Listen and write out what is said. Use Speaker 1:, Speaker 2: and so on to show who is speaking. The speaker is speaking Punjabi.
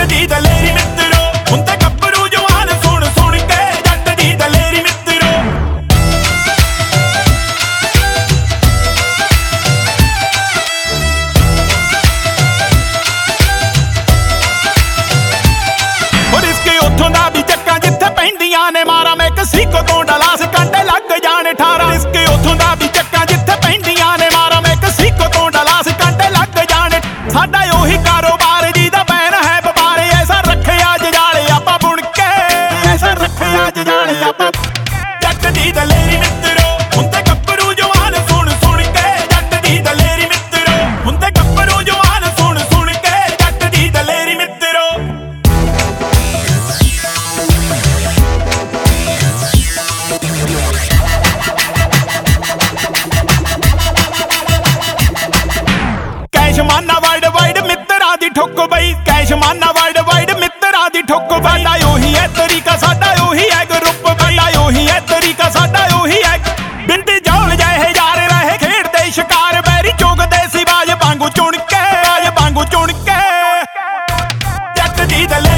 Speaker 1: ਦੀ ਦਲੇਰੀ ਮਿੱਤਰੋ ਹੁੰਦੇ ਗੱਭਰੂ ਜਵਾਨ ਸੁਣ ਸੁਣ ਕੇ ਜੱਟ ਦੀ ਦਲੇਰੀ ਮਿੱਤਰੋ। ਉਹ ਰਿਸਕੇ ਉੱਥੋਂ ਦਾ ਵੀ ਚੱਕਾਂ ਜਿੱਥੇ ਪੈਂਦੀਆਂ ਨੇ ਮਾਰਾਂ ਮੈਂ ਕਸੀਕੋ ਤੋਂ ਡਲਾਸ ਕੰਡੇ ਲੱਗ ਜਾਣ 18 ਰਿਸਕੇ ਉੱਥੋਂ ਦਾ ਵੀ ਚੱਕਾਂ ਜਿੱਥੇ ਪੈਂਦੀਆਂ ਨੇ ਮਾਰਾਂ ਮੈਂ ਕਸੀਕੋ ਤੋਂ ਡਲਾਸ ਕੰਡੇ ਲੱਗ ਜਾਣ। ਸਾਡਾ ਉਹੀ ਕਾਰੋਬਾਰ ਜਿਹਦਾ ਬੈਨ ਹੈ ਵਪਾਰ ਐਸਾ ਰੱਖਿਆ ਜਜਾਲੇ ਆਪਾਂ ਬੁਣ ਕੇ ਐਸਾ ਰੱਖਿਆ ਜਜਾਲੇ ਆਪਾਂ। ਜੱਟ ਦੀ ਦਲੇਰੀ ਮਿੱਤਰੋ ਹੁੰਦੇ ਗੱਭਰੂ ਜਵਾਨ ਸੁਣ ਸੁਣ ਕੇ ਜੱਟ ਦੀ ਦਲੇਰੀ ਮਿੱਤਰੋ ਹੁੰਦੇ ਗੱਭਰੂ ਜਵਾਨ ਸੁਣ ਸੁਣ ਕੇ ਜੱਟ ਦੀ ਦਲੇਰੀ ਮਿੱਤਰੋ। ਕੈਸ਼ਮਾਨਾ ਵਰਡ ਵਾਈਡ ਮਿੱਤਰਾਂ ਦੀ ਠੁੱਕ ਬਈ ਕੈਸ਼ਮਾਨਾ ਵਰਡ ਵਾਈਡ ਮਿੱਤਰਾਂ ਦੀ ਠੁੱਕ ਬਈ। ਸਾਡਾ ਉਹੀ ਹੈ ਤਰੀਕਾ ਸਾਡਾ ਉਹੀ ਹੈ ਗਰੁੱਪ ਸਾਡਾ ਉਹੀ ਹੈ ਤਰੀਕਾ ਸਾਡਾ ਉਹੀ ਹੈ। ਬਿੰਦੀ ਜੌਲ ਜਿਹੇ ਯਾਰ ਰਹੇ ਖੇਡਦੇ ਸ਼ਿਕਾਰ ਬੈਰੀ ਚੁਗਦੇ ਸੀ ਬਾਜ ਵਾਂਗੂ ਚੁਣ ਕੇ ਬਾਜ ਵਾਂਗੂ ਚੁਣ ਕੇ। ਜੱਟ ਦੀ ਦਲੇਰੀ